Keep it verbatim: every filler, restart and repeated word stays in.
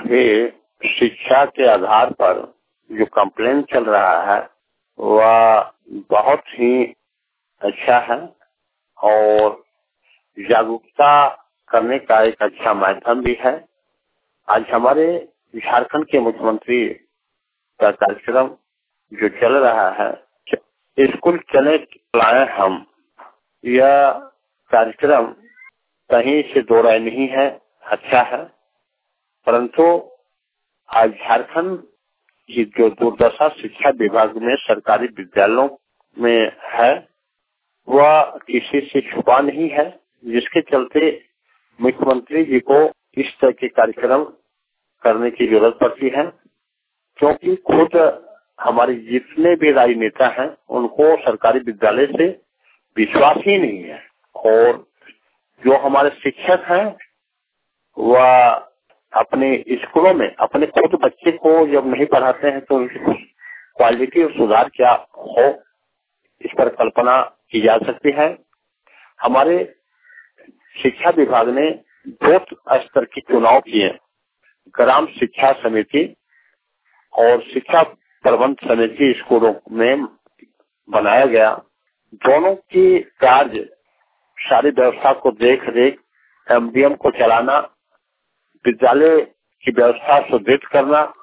अभी शिक्षा के आधार पर जो कंप्लेन चल रहा है वह बहुत ही अच्छा है और जागरूकता करने का एक अच्छा माध्यम भी है। आज हमारे झारखंड के मुख्यमंत्री का कार्यक्रम जो चल रहा है, स्कूल चले लाए हम, यह कार्यक्रम कहीं से दो राय नहीं है, अच्छा है। परंतु आज झारखंड की जो दुर्दशा शिक्षा विभाग में सरकारी विद्यालयों में है वह किसी से छुपा नहीं है, जिसके चलते मुख्यमंत्री जी को इस तरह के कार्यक्रम करने की जरूरत पड़ती है, क्योंकि खुद हमारे जितने भी राजनेता हैं उनको सरकारी विद्यालय से विश्वास ही नहीं है। और जो हमारे शिक्षक हैं वह अपने स्कूलों में अपने खुद बच्चे को जब नहीं पढ़ाते हैं तो उनकी क्वालिटी और सुधार क्या हो, इस पर कल्पना की जा सकती है। हमारे शिक्षा विभाग ने दो स्तर के चुनाव किए, ग्राम शिक्षा समिति और शिक्षा प्रबंध समिति स्कूलों में बनाया गया। दोनों की कार्य सारी व्यवस्था को देख रेख, एमडीएम को चलाना, विद्यालय की व्यवस्था सुदृढ़ करना